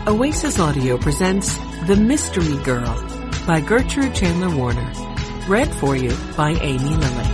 Oasis Audio presents The Mystery Girl by Gertrude Chandler Warner. Read for you by Amy Lilly.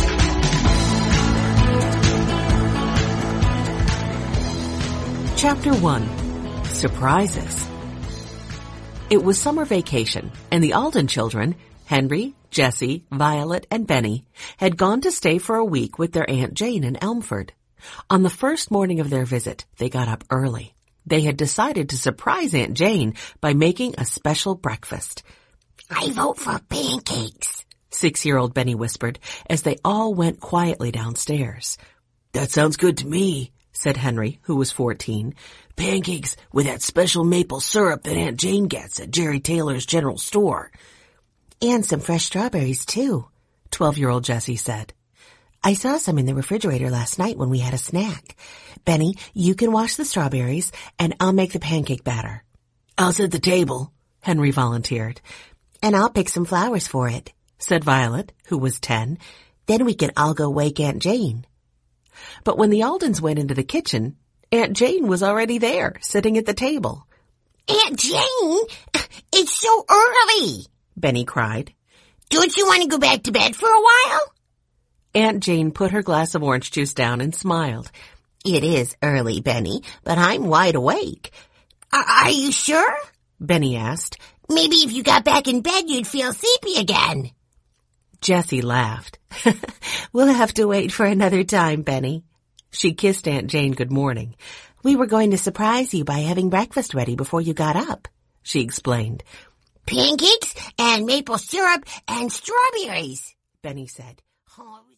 Chapter 1. Surprises. It was summer vacation, and the Alden children, Henry, Jessie, Violet, and Benny, had gone to stay for a week with their Aunt Jane in Elmford. On the first morning of their visit, they got up early. They had decided to surprise Aunt Jane by making a special breakfast. "I vote for pancakes," 6-year-old Benny whispered as they all went quietly downstairs. "That sounds good to me," said Henry, who was 14. "Pancakes with that special maple syrup that Aunt Jane gets at Jerry Taylor's General Store." "And some fresh strawberries, too," 12-year-old Jessie said. "I saw some in the refrigerator last night when we had a snack. Benny, you can wash the strawberries, and I'll make the pancake batter." "I'll set the table," Henry volunteered. "And I'll pick some flowers for it," said Violet, who was 10. "Then we can all go wake Aunt Jane." But when the Aldens went into the kitchen, Aunt Jane was already there, sitting at the table. "Aunt Jane, it's so early," Benny cried. "Don't you want to go back to bed for a while?" Aunt Jane put her glass of orange juice down and smiled. "It is early, Benny, but I'm wide awake." Are you sure?" Benny asked. "Maybe if you got back in bed, you'd feel sleepy again." Jessie laughed. "We'll have to wait for another time, Benny." She kissed Aunt Jane good morning. "We were going to surprise you by having breakfast ready before you got up," she explained. "Pancakes and maple syrup and strawberries," Benny said. "Oh,